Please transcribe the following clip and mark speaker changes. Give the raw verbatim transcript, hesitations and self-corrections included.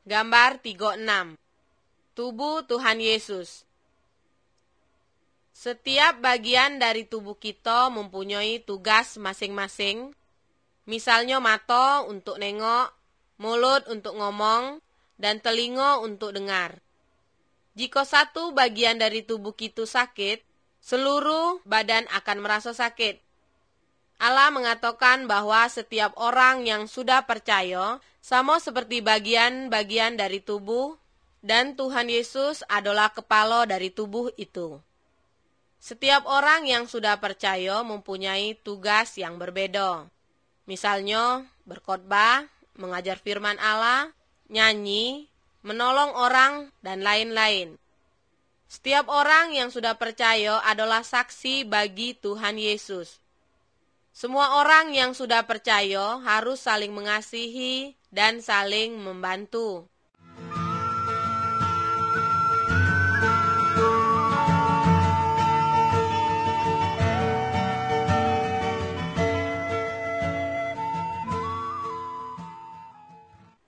Speaker 1: Gambar tiga puluh enam. Tubuh Tuhan Yesus. Setiap bagian dari tubuh kita mempunyai tugas masing-masing. Misalnya mata untuk nengok, mulut untuk ngomong, dan telinga untuk dengar. Jika satu bagian dari tubuh kita sakit, seluruh badan akan merasa sakit. Allah mengatakan bahwa setiap orang yang sudah percaya sama seperti bagian-bagian dari tubuh, dan Tuhan Yesus adalah kepala dari tubuh itu. Setiap orang yang sudah percaya mempunyai tugas yang berbeda. Misalnya, berkhotbah, mengajar firman Allah, nyanyi, menolong orang, dan lain-lain. Setiap orang yang sudah percaya adalah saksi bagi Tuhan Yesus. Semua orang yang sudah percaya harus saling mengasihi dan saling membantu.